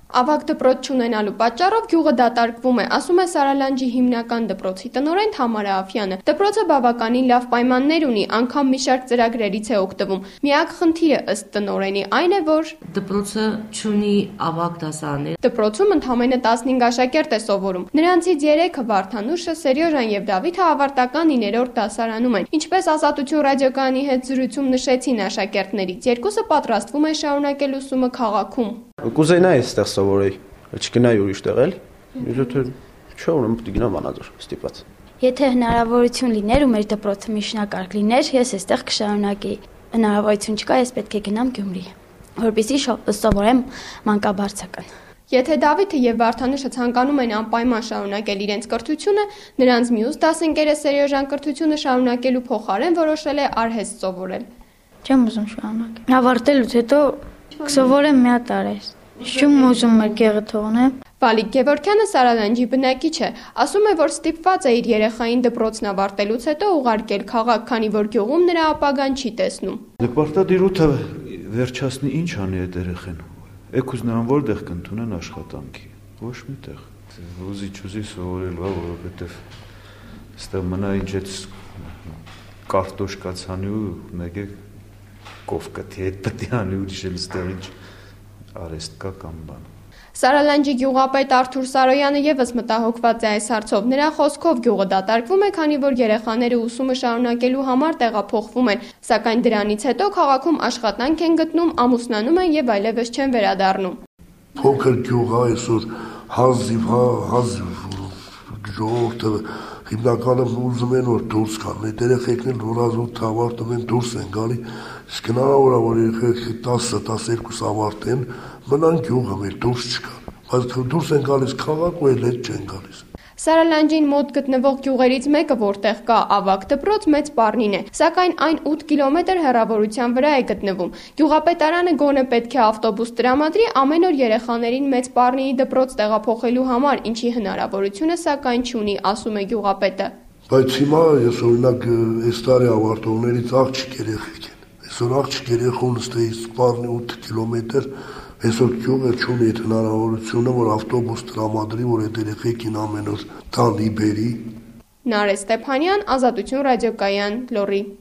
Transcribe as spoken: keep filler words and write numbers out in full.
Ավագ դպրոց չունենալու պատճառով գյուղը դատարկվում է, ասում է Սարալանջի հիմնական դպրոցի տնօրեն Թամարա Աֆյանը։ Դպրոցը բավականին լավ պայմաններ ունի, անգամ մի շարք ծրագրերից է օգտվում։ Միակ խնդիրը ըստ տնօրենի այն է, որ դպրոցը չունի ավագ դասարաններ։ Դպրոցում ընդամենը տասնհինգ աշակերտ է սովորում։ Նրանցից երեքը՝ Վարդանուշը, Սերյոժան եւ Դավիթը ավարտական իններորդ դասարանում են։ Ինչպես Ազատություն ռադիոկայանի հետ զրույցում նշեցին աշակերտներից, երկուսը պատրաստվում են շարունակել ուսումը քաղաքում։ Կուզենայի այստեղ սովորեի, չգնայի ուրիշ տեղ էլ, եթե չէ, ուրեմն պետք է գնամ Վանաձոր, ստիպված։ Եթե հնարավորություն լիներ ու մեր դպրոցը միջնակարգ լիներ, ես այստեղ կշարունակեի։ Հնարավորություն չկա, ես պետք է գնամ Գյումրի, որպեսզի սովորեմ մանկաբարձական։ Եթե Դավիթը եւ Վարդանուշը ցանկանում են անպայման շարունակել իրենց կրթությունը, նրանց մյուս դասընկերը Սերյոժան կրթությունը շարունակելու փոխարեն որոշել է արհեստ սովորել։ Չեմ ուզում շարունակել։ Ավարտելուց հետո կսովորեմ մի հատ արհեստ։ Չեմ ուզում մեր գեղը թողնեմ։ Վալիկ Գևորգյանը Սարալանջի բնակիչ է, ասում է, որ ստիպված է իր երեխային դպրոցն ավարտելուց հետո ուղարկել քաղաք, քանի որ գյուղում նրա ապագան չի տեսնում։ Դե պարտադիրութը վերջացնի ինչ անի այդ երեխեն։ Եկուզ նրան որտեղ կընդունեն աշխատանքի։ Ոչ միտեղ։ Ուզի չուզի սովորելու է, որովհետև այստեղ մնա ինչ այդ կարտոշկա ցանի ու մեկ է կովկաթի հետ պետք է անի ուրիշ էլ այստեղ ինչ արհեստ կա կամ բան։ Սարալանջի գյուղապետ Արթուր Սարոյանը եւս մտահոգված է այս հարցով։ Նրա խոսքով գյուղը դատարկվում է, քանի որ երեխաները ուսումը շարունակելու համար տեղափոխվում են, սակայն դրանից հետո քաղաքում աշխատանք են գտնում, ամուսնանում են եւ այլևս չեն վերադառնում։ Փոքր գյուղ է այսօր հազիվ, հա, հազիվ ժողովուրդը հիմնականում ուզում են որ դուրս գան։ Այդ երեխեքն էլ որ ազոտ ավարտում են դուրս են գալի, իսկ հնարավոր է որ երեխեքը տասը տասներկու ավարտեն, մնան գյուղը մեր դուրս չկան։ Բայց դուրս են գալիս քաղաք ու էլ հետ չեն գալիս։ Սարալանջին մոտ գտնվող գյուղերից մեկը, որտեղ կա ավագ դպրոց, Մեծ Պառնին է, սակայն այն ութ կիլոմետր հեռավորության վրա է գտնվում։ Գյուղապետարանը գոնե պետք է ավտոբուս տրամադրի ամեն օր երեխաներին Մեծ Պառնիի դպրոց տեղափոխելու համար, ինչի հնարավորությունը սակայն չունի, ասում է գյուղապետը։ Բայց հիմա ես օրինակ այս տարի ավարտողներից աղջիկ երեխեք են։ Այսօր աղջիկ երեխուն ստեից Պառնի ութ կիլոմետր Այսօր գյուղը չունի այդ հնարավորությունը, որ ավտոբուս տրամադրի, որ այդ երեխեքին ամեն օր տանի բերի։ Նարէ Ստեփանյան, Ազատություն ռադիոկայան, Լոռի։